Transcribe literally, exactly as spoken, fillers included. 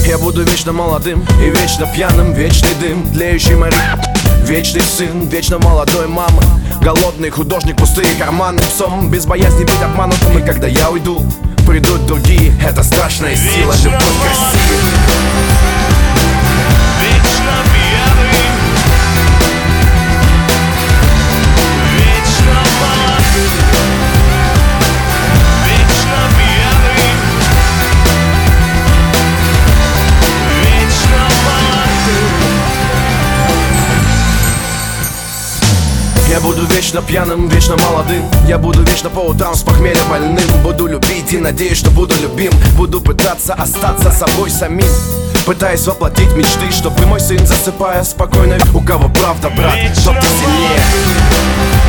Я буду вечно молодым и вечно пьяным. Вечный дым, тлеющий моря, вечный сын, вечно молодой мамы. Голодный художник, пустые карманы. Псом без боязни быть обманутым. И когда я уйду, придут другие. Это страшная сила, любовь к России. Вечно пьяный, вечно молодым, вечно пьяный, вечно молодым. Я буду вечно пьяным, вечно молодым. Я буду вечно по утрам с похмелья больным. Буду любить и надеюсь, что буду любим. Буду пытаться остаться собой самим, пытаясь воплотить мечты, чтобы мой сын, засыпая спокойно, у кого правда, брат, тот ты сильнее.